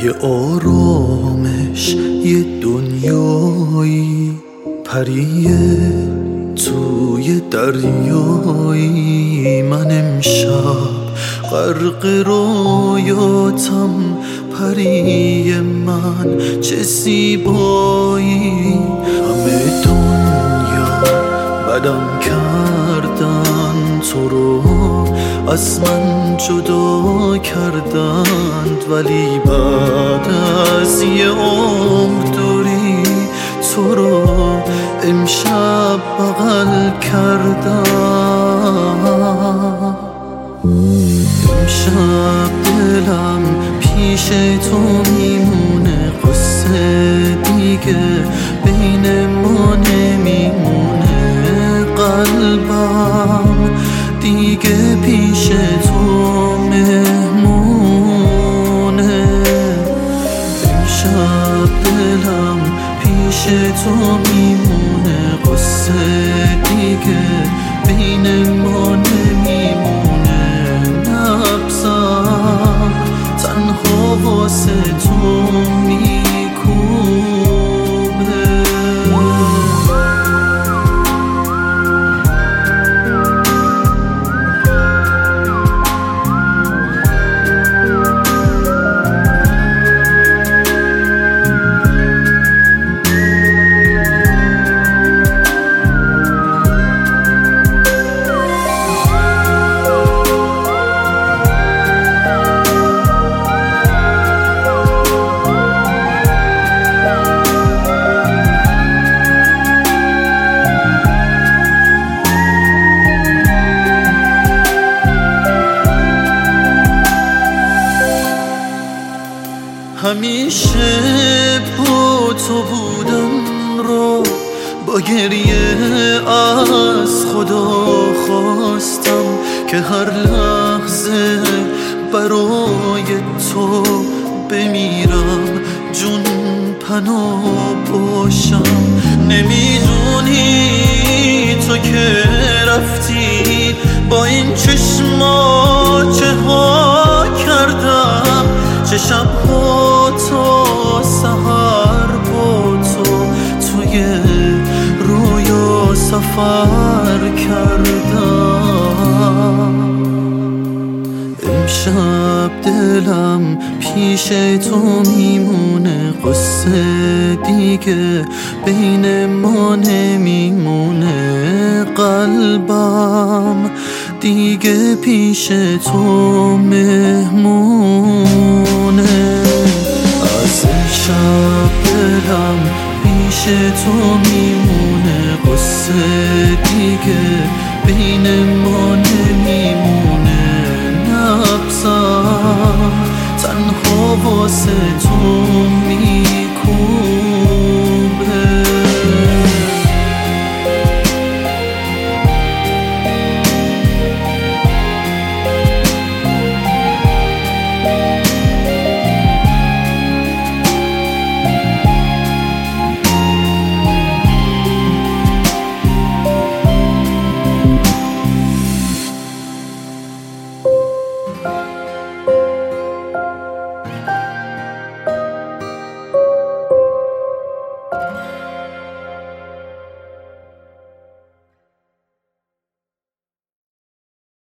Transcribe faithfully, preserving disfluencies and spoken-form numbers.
یه آرامش، یه دنیایی پریه توی دریایی. من امشب غرق رویاتم، پری من چه زیبایی. همه دنیا بدم کردن، تو رو از من جدا کردند، ولی بعد از یه عمر دوری تو رو امشب بغل کردم. امشب دلم پیش تو میمونه، قصه دیگه بین ما نمیمونه. قلبم دیگه پیش تو مهمونه. امشب دلم پیش تو میمونه، قصه دیگه بین ما نمیمونه. نبضم تنها واسه تو میکوبه. همیشه با تو بودم رو با گریه از خدا خواستم که هر لحظه برای تو بمیرم، جون پناه باشم. نمیدونی تو که رفتی با این چشما چه ها کردم، چه شبها تا سحر با تو توی رویا سفر کردم. امشب دلم پیش تو میمونه، قصه دیگه بین ما نمیمونه. قلبم دیگه پیش تو مهمونه. از شب دلم پیش تو میمونه، قصه دیگه بین ما نمیمونه. نبضم تنها واسه تو